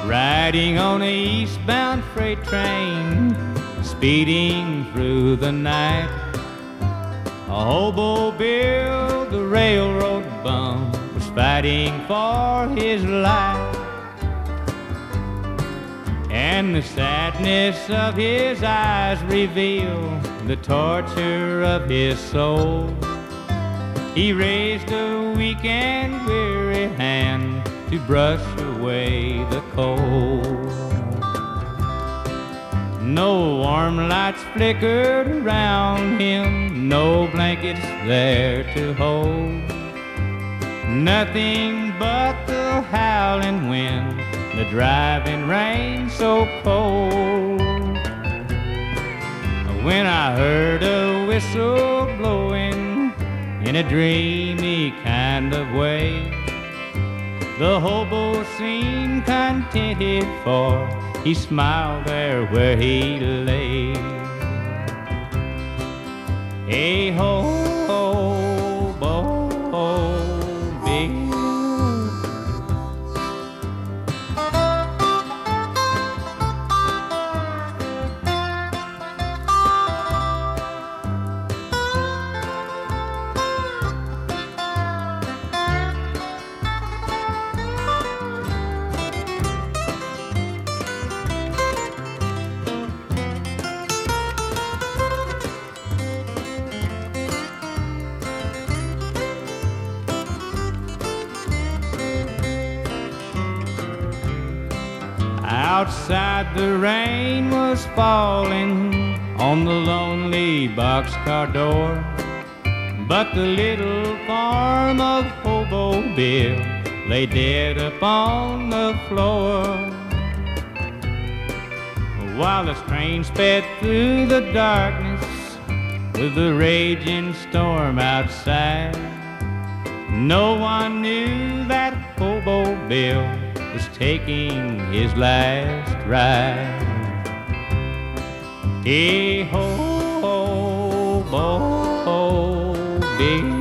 riding on a eastbound freight train, speeding through the night. A hobo Bill, the railroad bum, was fighting for his life. And the sadness of his eyes revealed the torture of his soul. He raised a weak and weary hand to brush away the cold. No warm lights flickered around him, no blankets there to hold. Nothing but the howling wind, the driving rain so cold. When I heard a whistle blowing in a dreamy kind of way, the hobo seemed contented, for he smiled there where he lay. Hey ho, hobo Bill. Outside the rain was falling on the lonely boxcar door, but the little farm of Hobo Bill lay dead upon the floor. While the train sped through the darkness with the raging storm outside, no one knew that Hobo Bill was taking his last ride. Hey ho, Bill.